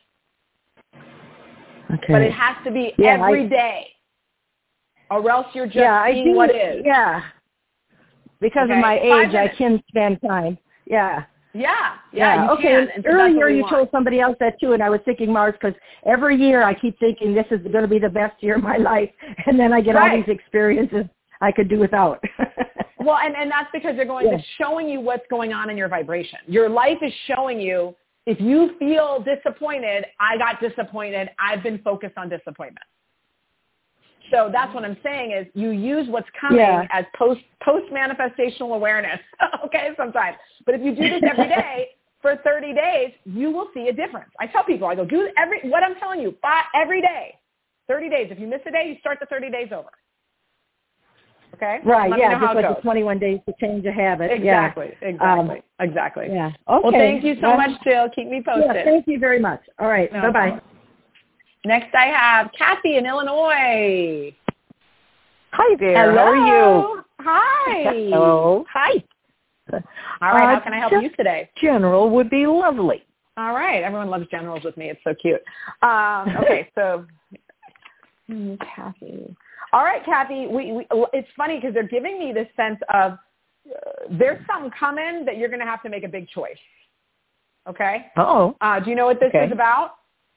Okay.
But it has to be
yeah,
every
I,
day, or else you're just
yeah,
seeing
I do,
what is.
Yeah. Because
okay?
of my
Five
age,
minutes.
I can spend time. Yeah.
Yeah. Yeah.
yeah.
You
okay.
can. And so
earlier you
want.
told somebody else that too, and I was thinking Mars because every year I keep thinking this is going to be the best year of my life, and then I get
right.
all these experiences I could do without.
Well, and, and that's because they're going
yeah.
to showing you what's going on in your vibration. Your life is showing you, if you feel disappointed, I got disappointed, I've been focused on disappointment. So that's what I'm saying is you use what's coming
yeah.
as post post manifestational awareness. Okay, sometimes. But if you do this every day for thirty days, you will see a difference. I tell people, I go, do every what I'm telling you, five, every day, thirty days. If you miss a day, you start the thirty days over. Okay?
Right,
Let
yeah,
me know
just
how it
like
goes.
the twenty-one days to change a habit.
Exactly,
yeah.
exactly,
um,
exactly.
Yeah. Okay.
Well, thank you so
well,
much, Jill. Keep me posted.
Yeah, thank you very much. All right,
No
bye-bye.
problem. Next I have Kathy in Illinois.
Hi there.
Hello.
How are you?
Hi.
Hello. Hi.
All right,
uh,
how can I help you today?
General would be lovely.
All right. Everyone loves generals with me. It's so cute. Um, okay, so hmm, Kathy. All right, Kathy. We, we it's funny because they're giving me this sense of uh, there's something coming that you're going to have to make a big choice. Okay.
Uh-oh.
Uh, do you know what this
okay.
is about?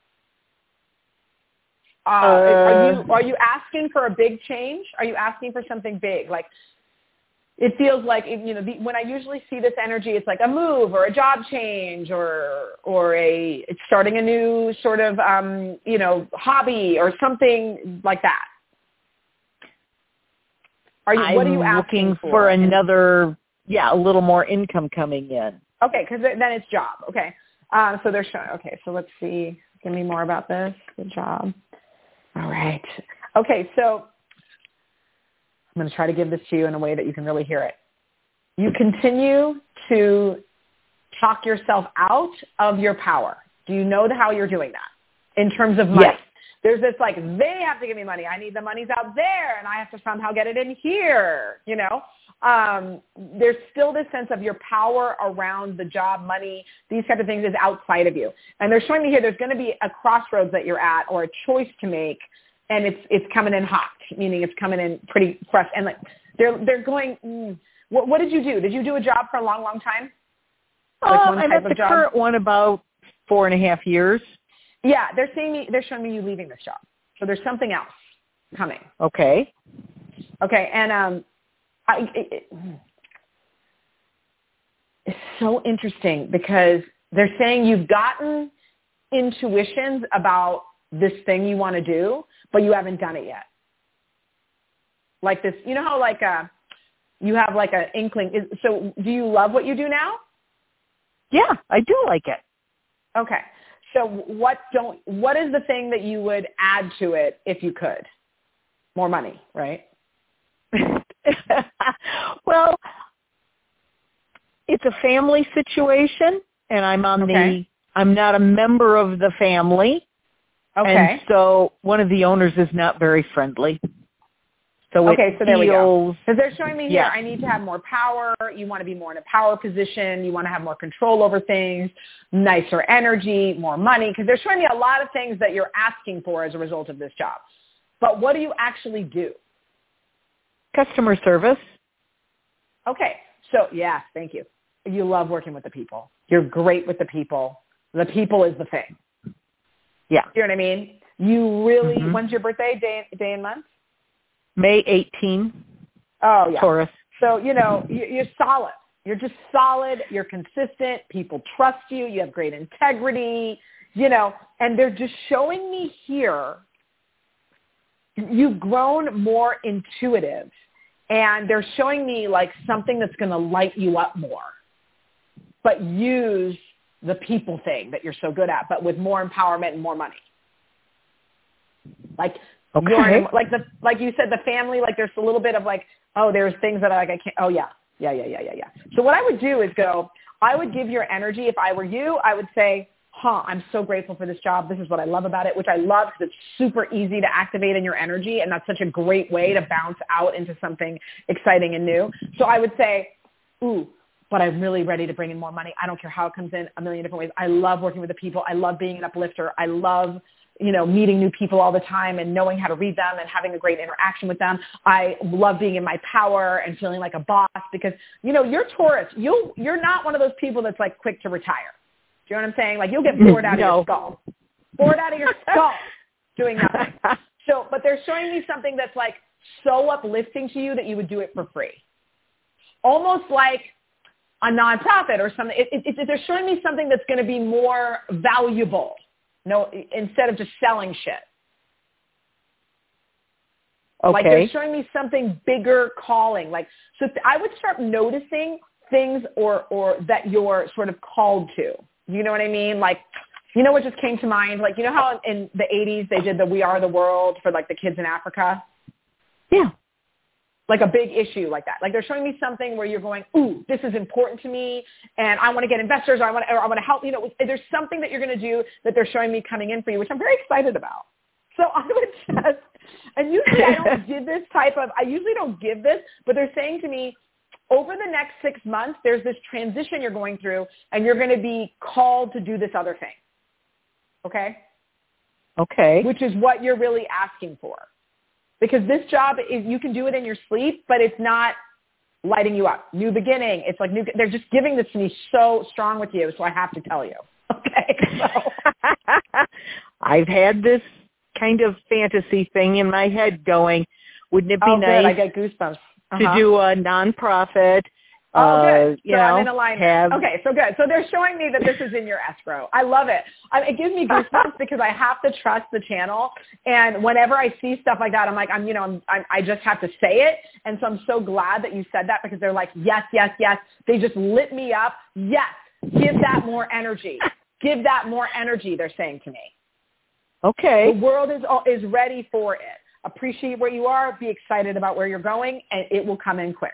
Uh,
uh,
are you are you asking for a big change? Are you asking for something big? Like it feels like you know the, when I usually see this energy, it's like a move or a job change or or a it's starting a new sort of um, you know hobby or something like that. Are you?
I'm
what are you asking
looking
for?
for another, yeah, a little more income coming in.
Okay, because then it's job. Okay, uh, so they're showing. Okay, so let's see. Give me more about this. The job. All right. Okay, so I'm going to try to give this to you in a way that you can really hear it. You continue to talk yourself out of your power. Do you know how you're doing that in terms of money?
Yes.
There's this like, they have to give me money. I need the money's out there, and I have to somehow get it in here, you know? Um, there's still this sense of your power around the job, money, these type of things is outside of you. And they're showing me here there's going to be a crossroads that you're at or a choice to make, and it's it's coming in hot, meaning it's coming in pretty fresh. And like they're they're going, mm, what, what did you do? Did you do a job for a long, long time? Like
um,
one
I'm
type
at
of
the
job?
current one about four and a half years.
Yeah, they're saying me, they're showing me you leaving this job. So there's something else coming.
Okay.
Okay, and um, I, it, it, it's so interesting because they're saying you've gotten intuitions about this thing you want to do, but you haven't done it yet. Like this, you know how like a, you have like an inkling. Is, so do you love what you do now?
Yeah, I do like it.
Okay. So what don't, what is the thing that you would add to it if you could? More money, right?
Well, it's a family situation, and I'm on
okay.
the, I'm not a member of the family.
Okay.
And so one of the owners is not very friendly. So
okay,
it
so there
feels,
we go. Because they're showing me here,
yeah.
I need to have more power. You want to be more in a power position. You want to have more control over things, nicer energy, more money. Because they're showing me a lot of things that you're asking for as a result of this job. But what do you actually do?
Customer service.
Okay. So, yeah, thank you. You love working with the people. You're great with the people. The people is the thing.
Yeah.
You know what I mean? You really,
mm-hmm.
when's your birthday, day, day and month?
May eighteenth.
Oh, yeah.
Taurus.
So, you know, you're solid. You're just solid. You're consistent. People trust you. You have great integrity, you know, and they're just showing me here you've grown more intuitive, and they're showing me like something that's going to light you up more, but use the people thing that you're so good at, but with more empowerment and more money. Like,
okay.
You're, like the, like you said, the family, like there's a little bit of like, oh, there's things that I like, I can't, oh yeah, yeah, yeah, yeah, yeah, yeah. So what I would do is go, I would give your energy. If I were you, I would say, huh, I'm so grateful for this job. This is what I love about it, which I love because it's super easy to activate in your energy. And that's such a great way to bounce out into something exciting and new. So I would say, ooh, but I'm really ready to bring in more money. I don't care how it comes in, a million different ways. I love working with the people. I love being an uplifter. I love, you know, meeting new people all the time and knowing how to read them and having a great interaction with them. I love being in my power and feeling like a boss because, you know, you're Taurus. You'll, you're not one of those people that's like quick to retire. Do you know what I'm saying? Like you'll get bored out of
no.
your skull. Bored out of your skull doing nothing. So, but they're showing me something that's like so uplifting to you that you would do it for free. Almost like a nonprofit or something. It, it, it, they're showing me something that's going to be more valuable, no, instead of just selling shit.
Okay.
Like they're showing me something bigger calling. Like, so th- I would start noticing things or, or that you're sort of called to. You know what I mean? Like, you know what just came to mind? Like, you know how in the eighties they did the We Are the World for like the kids in Africa?
Yeah.
Like a big issue like that. Like they're showing me something where you're going, ooh, this is important to me and I want to get investors or I want to, or I want to help. You know, there's something that you're going to do that they're showing me coming in for you, which I'm very excited about. So I would just, and usually I don't give this type of, I usually don't give this, but they're saying to me, over the next six months, there's this transition you're going through and you're going to be called to do this other thing. Okay?
Okay.
Which is what you're really asking for. Because this job is, you can do it in your sleep, but it's not lighting you up. New beginning. It's like new, they're just giving this to me so strong with you, so I have to tell you. Okay. So.
I've had this kind of fantasy thing in my head going, wouldn't it be
oh,
nice
good. I get goosebumps. Uh-huh.
to do a nonprofit?
Oh, good.
Uh, you
so
know,
I'm in alignment.
have...
Okay, so good. So they're showing me that this is in your escrow. I love it. I, it gives me goosebumps because I have to trust the channel. And whenever I see stuff like that, I'm like, I'm, you know, I'm, I'm, I just have to say it. And so I'm so glad that you said that because they're like, yes, yes, yes. They just lit me up. Yes, give that more energy. Give that more energy, they're saying to me.
Okay.
The world is is ready for it. Appreciate where you are. Be excited about where you're going, and it will come in quick.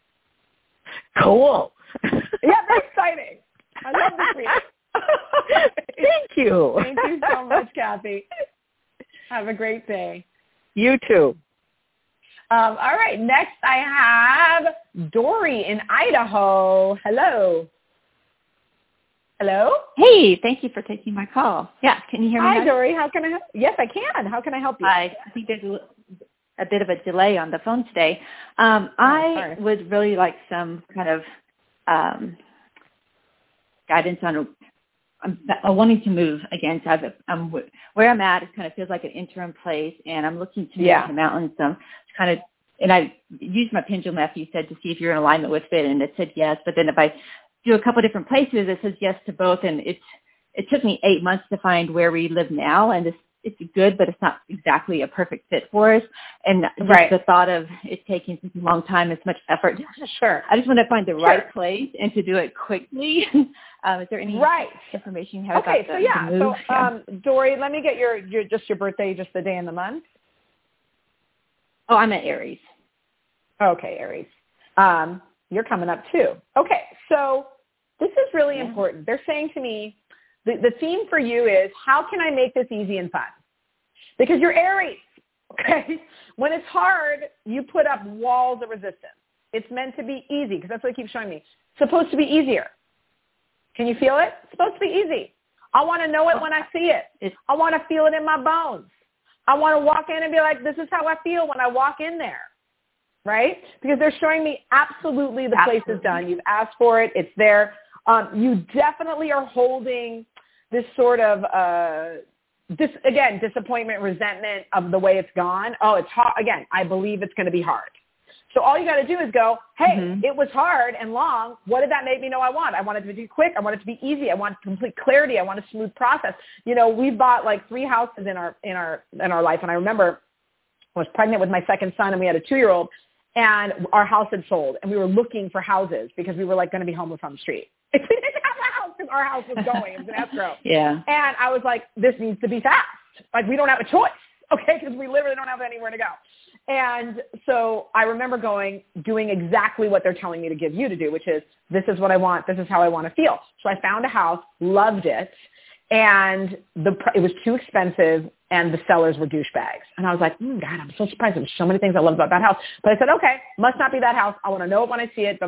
Cool.
Yeah, that's exciting. I love this for you.
Thank you.
Thank you so much, Kathy. Have a great day.
You too.
Um, all right. Next, I have Dory in Idaho. Hello. Hello?
Hey, thank you for taking my call. Yeah, can you hear me?
Hi,
now?
Dory. How can I help? Yes, I can. How can I help you?
Hi. I think there's a, a bit of a delay on the phone today. Um,
oh,
I
sorry.
would really like some kind of um, guidance on I'm, I'm wanting to move again. So I've, I'm, where I'm at, it kind of feels like an interim place, and I'm looking to move
yeah.
to the mountains. Um, kind of, and I used my pendulum after you said to see if you're in alignment with it, and it said yes. But then if I do a couple of different places, it says yes to both, and it's it took me eight months to find where we live now, and it's it's good, but it's not exactly a perfect fit for us. And just
right.
the thought of it taking such a long time and so much effort.
Sure.
I just want to find the
sure.
right place and to do it quickly. um, is there any
right.
information you have
okay,
about
so
the,
yeah.
the move?
So um, Dory, let me get your, your just your birthday, just the day and the month.
Oh, I'm at Aries.
Okay, Aries. Um, you're coming up too. Okay, so this is really yeah. important. They're saying to me, the, the theme for you is, how can I make this easy and fun? Because you're Aries, okay? When it's hard, you put up walls of resistance. It's meant to be easy, because that's what it keeps showing me. It's supposed to be easier. Can you feel it? It's supposed to be easy. I want to know it when I see it. I want to feel it in my bones. I want to walk in and be like, this is how I feel when I walk in there, right? Because they're showing me absolutely the absolutely. place is done. You've asked for it. It's there. Um, you definitely are holding this sort of, uh, this again, disappointment, resentment of the way it's gone. Oh, it's hard. Again, I believe it's going to be hard. So all you got to do is go, hey, mm-hmm. it was hard and long. What did that make me know I want? I want it to be quick. I want it to be easy. I want complete clarity. I want a smooth process. You know, we bought like three houses in our in our in our life, and I remember I was pregnant with my second son, and we had a two-year-old, and our house had sold, and we were looking for houses because we were like going to be homeless on the street. We didn't have a house because our house was going. It was an escrow.
Yeah.
And I was like, this needs to be fast. Like, we don't have a choice, okay, because we literally don't have anywhere to go. And so I remember going, doing exactly what they're telling me to give you to do, which is, this is what I want. This is how I want to feel. So I found a house, loved it, and the it was too expensive, and the sellers were douchebags. And I was like, mm, God, I'm so surprised. There's so many things I love about that house. But I said, okay, must not be that house. I want to know it when I see it, blah, blah, blah.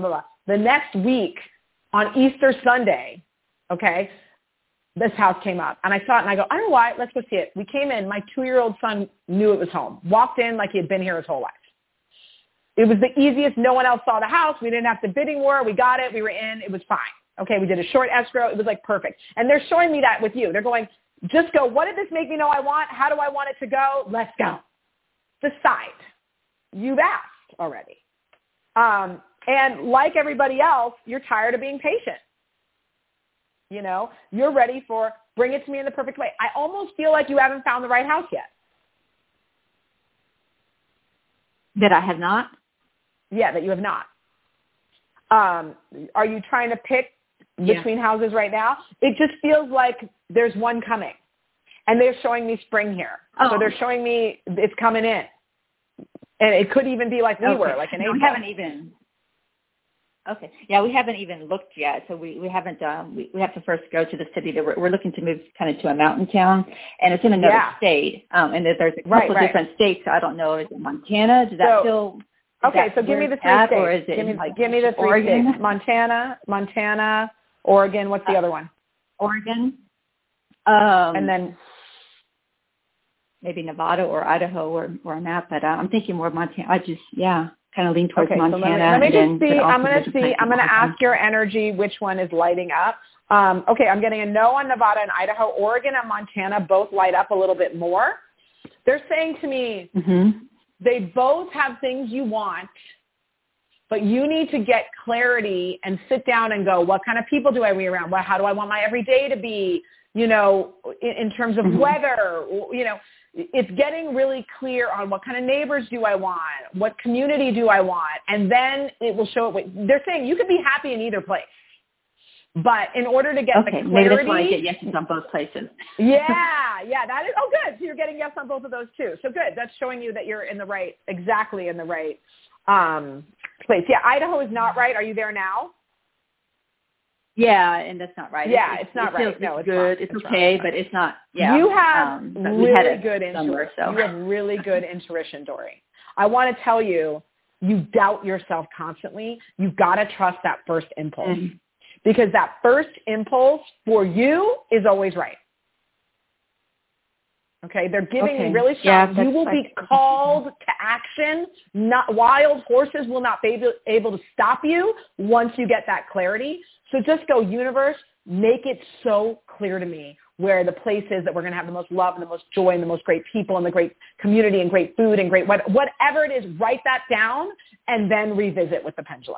the next week on Easter Sunday, okay, this house came up. And I saw it and I go, I don't know why. Let's go see it. We came in. My two-year-old son knew it was home. Walked in like he had been here his whole life. It was the easiest. No one else saw the house. We didn't have to bidding war. We got it. We were in. It was fine. Okay, we did a short escrow. It was like perfect. And they're showing me that with you. They're going, just go, what did this make me know I want? How do I want it to go? Let's go. Decide. You've asked already. Um, and like everybody else, you're tired of being patient. You know, you're ready for bring it to me in the perfect way. I almost feel like you haven't found the right house yet.
That I have not?
Yeah, that you have not. Um, are you trying to pick between yeah. houses right now? It just feels like there's one coming. And they're showing me spring here.
Oh.
So they're showing me it's coming in. And it could even be like we
okay.
were, like an
no,
April.
We haven't even. Okay. Yeah, we haven't even looked yet. So we, we haven't, um, we, we have to first go to the city that we're, we're looking to move kind of to a mountain town. And it's in another
yeah.
state. Um, and there's a couple
right,
of
right.
different states. So I don't know. Is it Montana? Does that
so,
feel...
Okay, so give me the three
at,
states.
Or is it
give, me,
like
give me the three
Oregon?
states. Montana, Montana, Oregon. What's the uh, other one?
Oregon. Um,
and then...
maybe Nevada or Idaho or where I'm at, but uh, I'm thinking more Montana. I just, yeah, kind of lean towards
okay,
Montana.
So let me, let me
and
just
then,
see. I'm going to see. I'm going to ask your energy which one is lighting up. Um, okay, I'm getting a no on Nevada and Idaho. Oregon and Montana both light up a little bit more. They're saying to me,
mm-hmm.
they both have things you want, but you need to get clarity and sit down and go, what kind of people do I be around? Well, how do I want my everyday to be, you know, in, in terms of mm-hmm. weather, you know, it's getting really clear on what kind of neighbors do I want, what community do I want, and then it will show it. They're saying you could be happy in either place. But in order to get
okay,
the clarity...
maybe that's why I get yeses on both places.
yeah, yeah, that is... Oh, good. So you're getting yes on both of those, too. So good. That's showing you that you're in the right, exactly in the right um, place. Yeah, Idaho is not right. Are you there now?
Yeah, and that's not right.
Yeah,
it's,
it's not
it's
right.
Still,
no,
it's
it's
good.
Wrong.
It's,
it's
okay,
wrong.
but it's not. Yeah,
you have
um,
really
had it
good
somewhere,
intuition.
so.
You have really good intuition, Dory. I want to tell you, you doubt yourself constantly. You've got to trust that first impulse mm-hmm. because that first impulse for you is always right. Okay, they're giving
okay.
me really strong.
Yeah,
you will be called to action. Not wild horses will not be able, able to stop you once you get that clarity. So just go, universe, make it so clear to me where the place is that we're going to have the most love and the most joy and the most great people and the great community and great food and great what, whatever it is. Write that down and then revisit with the pendulum.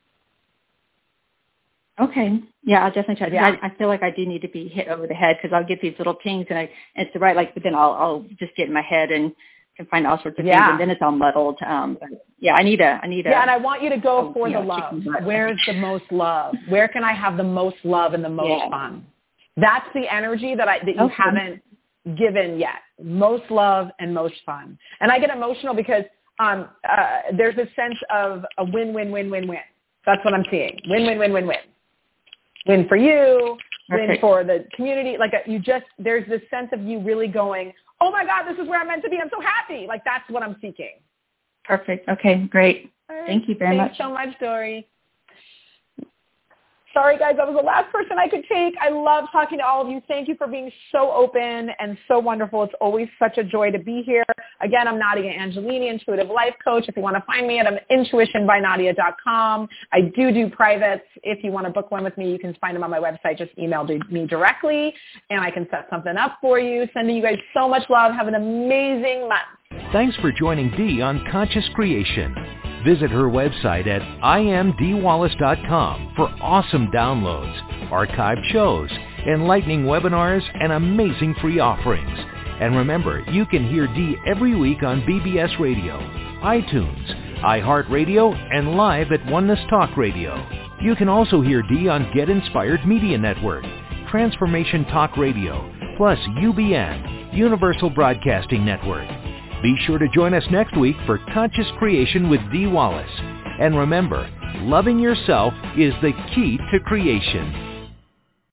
Okay. Yeah, I'll definitely try.
Yeah.
I, I feel like I do need to be hit over the head because I'll get these little pings and, I, and it's the right, like, but then I'll, I'll just get in my head and can find all sorts of
yeah.
things and then it's all muddled. Um, but yeah, I need a, I need a.
Yeah, and I want you to go
oh,
for the
know,
love. Where's the most love? Where can I have the most love and the most yeah. fun? That's the energy that I, that you
okay.
haven't given yet. Most love and most fun. And I get emotional because um, uh, there's a sense of a win, win, win, win, win. That's what I'm seeing. Win, win, win, win, win. Win for you,
Perfect.
win for the community. Like a, you just, there's this sense of you really going, oh my God, this is where I'm meant to be. I'm so happy. Like that's what I'm seeking.
Perfect. Okay, great.
Right.
Thank you very
Thanks
much.
so much, Dory. Sorry, guys, that was the last person I could take. I love talking to all of you. Thank you for being so open and so wonderful. It's always such a joy to be here. Again, I'm Nadia Angelini, Intuitive Life Coach. If you want to find me at intuition by nadia dot com. I do do privates. If you want to book one with me, you can find them on my website. Just email me directly, and I can set something up for you. Sending you guys so much love. Have an amazing month.
Thanks for joining Dee on Conscious Creation. Visit her website at i am dee wallace dot com for awesome downloads, archived shows, enlightening webinars, and amazing free offerings. And remember, you can hear Dee every week on B B S Radio, iTunes, iHeartRadio, and live at Oneness Talk Radio. You can also hear Dee on Get Inspired Media Network, Transformation Talk Radio, plus U B N, Universal Broadcasting Network. Be sure to join us next week for Conscious Creation with Dee Wallace. And remember, loving yourself is the key to creation.